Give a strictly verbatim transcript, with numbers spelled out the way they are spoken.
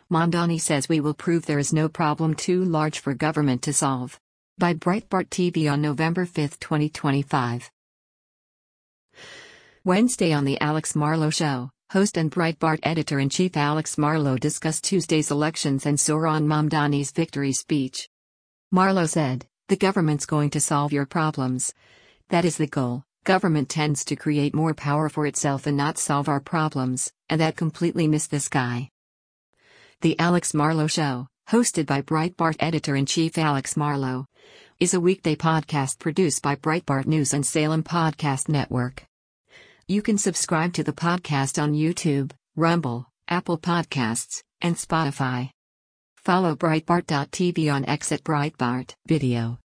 Mamdani says we will prove there is no problem too large for government to solve. By Breitbart T V on November fifth, twenty twenty-five. Wednesday on The Alex Marlow Show, host and Breitbart editor-in-chief Alex Marlow discussed Tuesday's elections and Zohran Mamdani's victory speech. Marlow said, "The government's going to solve your problems. That is the goal. Government tends to create more power for itself and not solve our problems, and that completely missed this guy." The Alex Marlow Show, hosted by Breitbart editor-in-chief Alex Marlow, is a weekday podcast produced by Breitbart News and Salem Podcast Network. You can subscribe to the podcast on YouTube, Rumble, Apple Podcasts, and Spotify. Follow Breitbart dot T V on X at Breitbart Video.